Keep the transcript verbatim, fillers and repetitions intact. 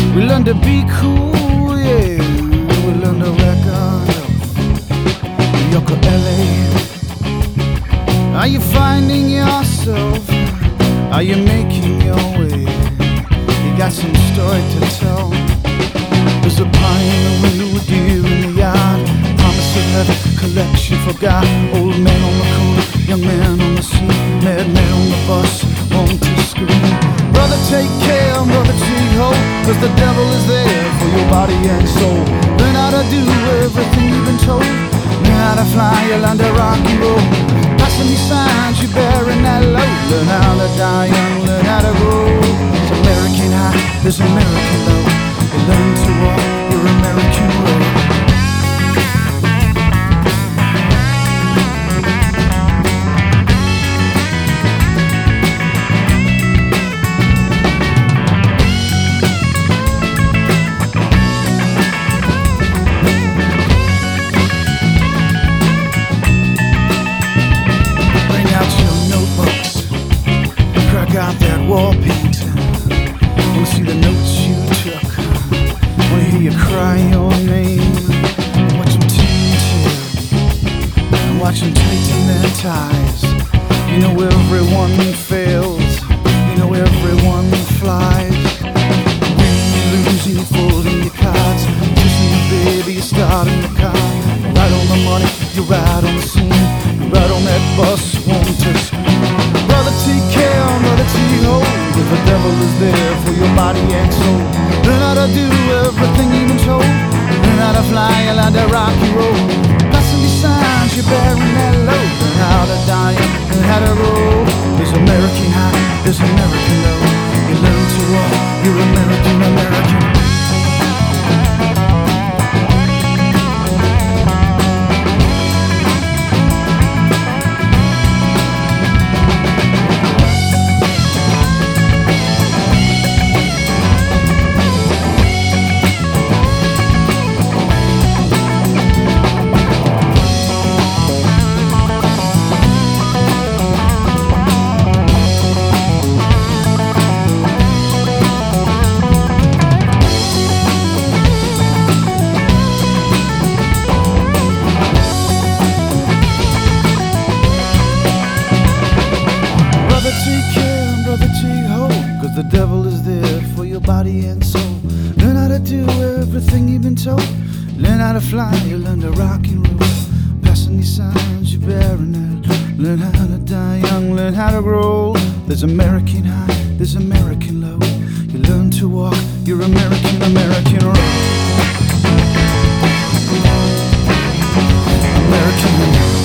We learn to be cool, yeah. We learn to reckon New York or L A. Are you finding yourself? Are you making your way? You got some story to tell. There's a pie in the window, a deer in the yard, promise of heaven, collection forgot. Old man on the corner, young man on the scene, mad man on the bus, want to scream. Brother, take care, brother, take hope, cause the devil is there for your body and soul. Learn how to do everything you've been told. Learn how to fly, you'll learn to rock and roll. Passing these signs, you're bearing that load. Learn how to die young, learn how to grow. It's American high, there's American low. You learn to walk your American road. Got that wall painting. Wanna see the notes you took. Wanna hear you cry your name. Watch them tinted and watch them tighten their ties. You know everyone fails. You know everyone flies. Winning, you losing, you're folding your cards. Kissing you, baby, you're starting the car. You're right on the money, you're right on the scene. You're right on that bus, won't touch. Brother, take care, brother, take hold, cause the devil is there for your body and soul. Learn how to do everything you've been told. Learn how to fly, you learn to rock and roll. Passing these signs, you're bearing that load. Learn how to die, learn how to roll. There's American high, there's American low. You learn to walk, you're American, American. Take care, brother, take hold, cause the devil is there for your body and soul. Learn how to do everything you've been told. Learn how to fly, you learn to rock and roll. Passing these signs, you're bearing that. Learn how to die young, learn how to grow. There's American high, there's American low. You learn to walk, you're American, American road. American.